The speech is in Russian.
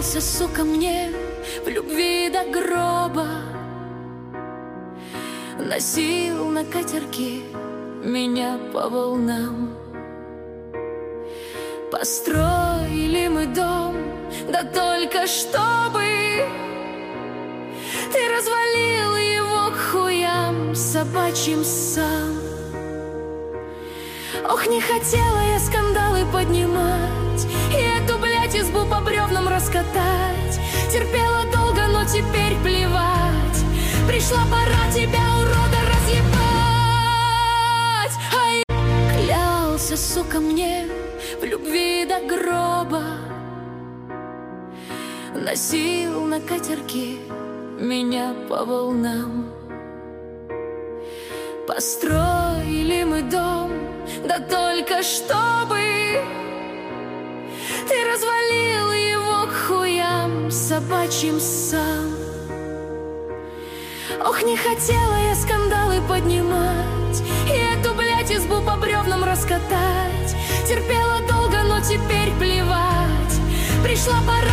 Клялся, сука, мне в любви до гроба, носил на катерке меня по волнам. Построили мы дом, да только чтобы ты развалил его к хуям собачьим сам. Ох, не хотела я скандалы поднимать и эту, блядь, избу по бревнам раскатать. Терпела долго, но теперь плевать. Пришла пора тебя, урода, разъебать. Ай, клялся, сука, мне в любви до гроба, носил на катерке меня по волнам. Построили мы дом, да только чтобы ты развалил его к хуям собачьим сам. Ох, не хотела я скандалы поднимать и эту, блядь, избу по бревнам раскатать. Терпела долго, но теперь плевать. Пришла пора